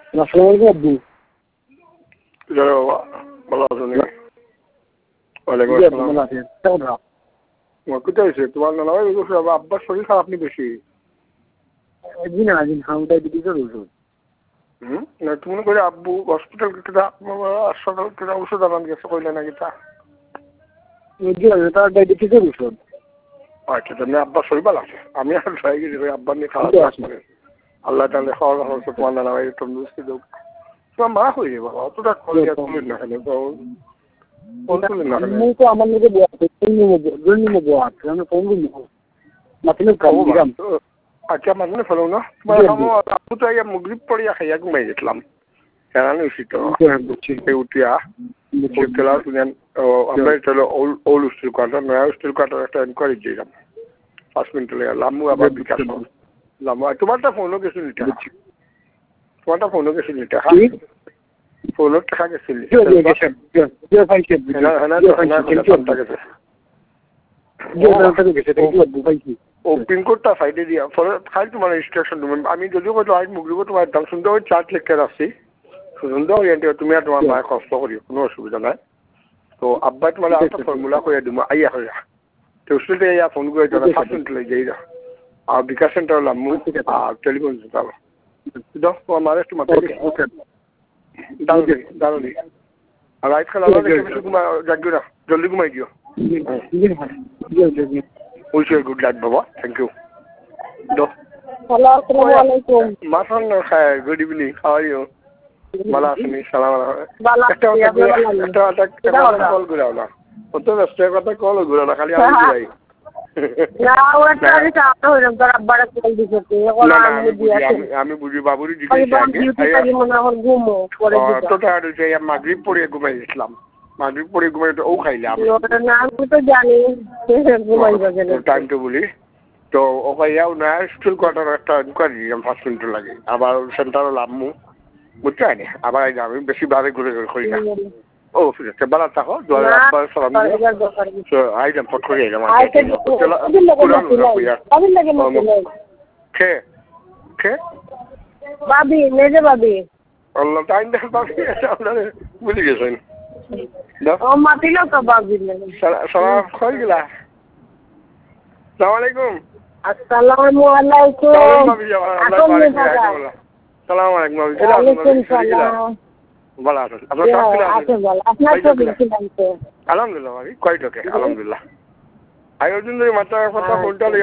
আসসালামু আলাইকুম আব্বু। ভালো আছো নাকি? ওয়ালাইকুম আসসালাম। কোথায় হয়েছে তোমার নানা ভাই? আব্বার শরীর খারাপ নি বেশি? না তুমি করে আব্বু হসপিটাল হাসপাতাল ওষুধ আনান গেছে কইলে নাকি তা? ওষুধ। আচ্ছা তুমি আব্বার শরীর ভালো আছে? আমি আর যাই গেছি আব্বার নিয়ে খারাপ আছে। আল্লাহ তাহলে খাওয়া দাওয়া হচ্ছে তোমার নানা ভাই তন্দুরস্তি দেব। তোমার মা হয়ে যাবে অতটা করে তুলেন না কেন আমার আচ্ছা মানে ফেলো না আপু তো মুগরিব পড়িয়া খাইয়া ঘুমাই গেছিলাম জানানি উচিত উঠিয়া আমরা ওল্ড স্টিল কোয়ার্টার নয়া স্টিল কোয়ার্টার একটা এনকোয়ারি দিলাম 5 মিনিট লেগে লামু আবার বিকাশ লামু তোমারটা ফোনও গেছিল এটা তোমারটা ফোনও গেছিল এটা ফোনত টাকা গেছিল ও পিনকোডটা সাইডে দিয়া ফলে খাই তোমার রেজিস্ট্রেশন আমি যদিও কইতো আজ মুগরিব তোমার দাম সুন্দর ওই চার্ট লেখা রাখছি সুন্দর তুমি আর তোমার মায়ের কষ্ট করি কোনো অসুবিধা নাই তো আব্বা তোমার একটা ফর্মুলা করে দিব আইয়া হইয়া তো উসলে ইয়া ফোন করে জানা 5 মিনিট লেগে যাইরা আর বিকাশ সেন্টার লামু আর টেলিফোন সেন্টার দাও তোমার মায়ের একটু মাথা ওকে দাঁড়ালি আর রাইট খেলা বেশি ঘুমা জাগিও না জলদি ঘুমাই দিও উইশ ইউ গুড নাইট বাবা থ্যাংক ইউ মাসান খায় good evening how are you ভালো আছেন সালাম একটা কল ঘুরাও না অত ব্যস্ত কথা কল ঘুরাও না খালি আমি ঘুরাই আমি বুঝি বাবুরি মাগরিব পড়ে ঘুমাই গেছিলাম মাগরিব পড়ে ঘুমাই ও খাইলাম টাইম তো বলি তো ও ভাইয়াও না স্কুল কোয়ার্টার একটা ইনকোয়ারি দিলাম 5 মিনিট লাগে আবার সেন্টারও লামু বুঝতে পারি আবার আমি বেশি বারে ঘুরে করি না ও ঠিক আছে ভালো থাকো আব্বার সালাম আইলাম ফট করে এলাম খে খে ভাবি মেজে ভাবি আল্লাহ টাইম দেখে ভাবি আপনারা বুঝে গেছেন ও মাতিল তো ভাবি সালাম কই গেলা আসসালামু আলাইকুম আসসালামু আলাইকুম সালাম আলাইকুম ভালো আছেন আলহামদুলিল্লাহ ভাবি কয়টাকে আলহামদুলিল্লাহ আয়োজন মাত্রা কথা কোনটা